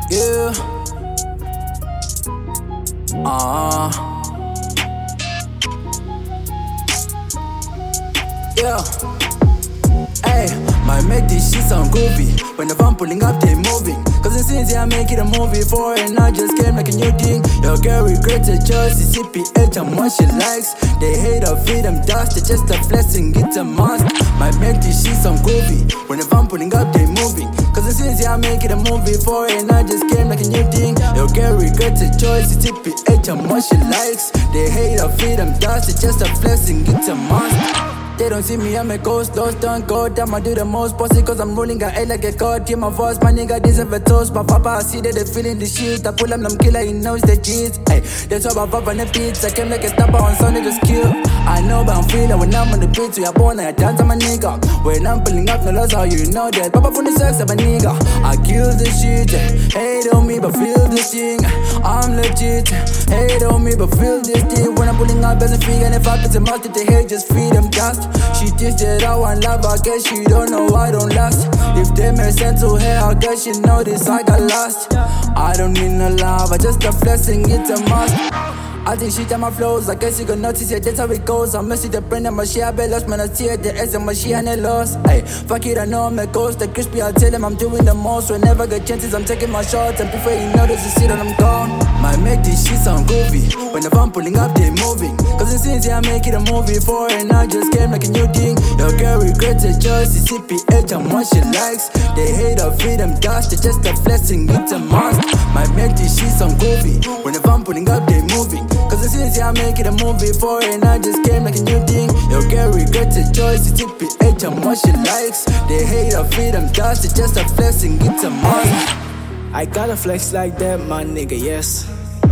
Yeah. Yeah. Hey, might make this shit sound groovy. Whenever I'm pulling up, they moving. Cause it seems I make it a movie for it, and I just came like a new thing. Your girl regretted choice, CPH and what she likes. They hate her freedom, dust, it's just a blessing, it's a must. Might make this shit sound groovy. Whenever I'm pulling up, they moving. Cause it seems I make it a movie for it, and I just came like a new thing. Your girl regretted choice, CPH and what she likes. They hate her freedom, dust, it's just a blessing, it's a must. They don't see me, I'm a ghost, lost on God. I'ma do the most pussy cause I'm rolling a head like a god. Hear my voice, my nigga deserve a toast. My papa, I see that they feeling the shit. I pull up, them killer, he knows the cheats. Ay, that's why I pop on the beats. I came like a sniper on Sunday, just kill. I know, but I'm feeling when I'm on the beats. We are born like a dance, I'm a nigga. When I'm pulling up, no loss, how you know that. Papa from the sex, I'm a nigga. I kill the shit, hate on me, but feel this thing. I'm legit, hate on me, but feel this thing. When I'm pulling up, doesn't feel, and if I put a mouth, if they hate, just feed them dust. She thinks that I want love, I guess she don't know I don't last. If they make sense to her, I guess she know this, I got lost. I don't need no love, I just a blessing, it's a must. I think shit on my flows, I guess you can notice it, that's how it goes. I'm messy the brain and my shit, I bet lost, man, I see it, the S and my shit and it lost. Ay, fuck it, I know I'm a ghost, the crispy, I tell them I'm doing the most. Whenever I get chances, I'm taking my shots, and before you know there's a shit and I'm gone. Might make this shit sound groovy, whenever I'm pulling up, they moving. Cause it seems I make it a movie for it, and I just came like a new thing. Your girl regrets her choice, CPH and what she likes. They hate her freedom, dust, it's just a blessing, it's a must. Might make this shit sound groovy, whenever I'm pulling up, they moving. Cause it seems I make it a movie for it, and I just came like a new thing. Your girl regrets her choice, CPH and what she likes. They hate her freedom, dust, it's just a blessing, it's a must. I gotta flex like that, my nigga, yes.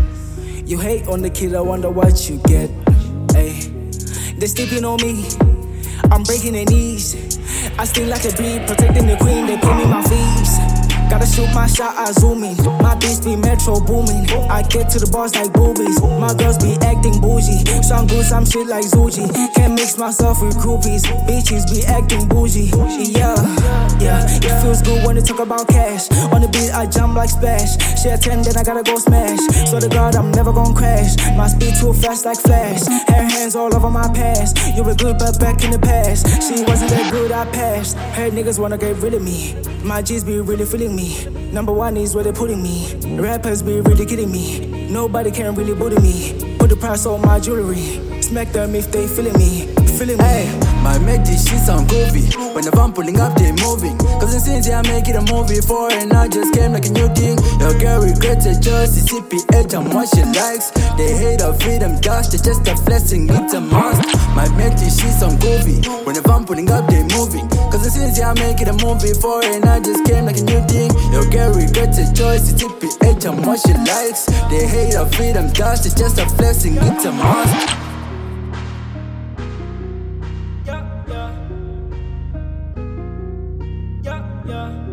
You hate on the kid, I wonder what you get. Ay, they sleeping on me, I'm breaking their knees. I sting like a bee, protecting the queen, they pay me my fees. Gotta shoot my shot, I zoom in. My beats be metro booming. I get to the bars like boobies. My girls be acting bougie. Some good, some shit like Zuji. Can't mix myself with groupies. Bitches be acting bougie. Yeah. It feels good when they talk about cash. On the beat, I jump like splash. Share 10, then I gotta go smash. So to God, I'm never gonna crash. My speed too fast like flash. Hair hands all over my past. You were good, but back in the past. She wasn't that good, I passed. Heard niggas wanna get rid of me. My G's be really feeling me. Number one is where they're putting me. Rappers be really kidding me. Nobody can really bully me. Put the price on my jewelry. Smack them if they feeling me. Hey, might make this shit sound groovy. Whenever I'm pulling up, they moving. Cause it seems I make it a movie for it, and I just came like a new thing. Your girl regrets her choice, CPH and what she likes. They hate her freedom, dust, it's just a blessing, it's a must. Might make this shit sound groovy. Whenever I'm pulling up, they moving. Cause it seems I make it a movie for it, and I just came like a new thing. Your girl regrets her choice, CPH and what she likes. They hate her freedom, dust, it's just a blessing, it's a must. Yeah.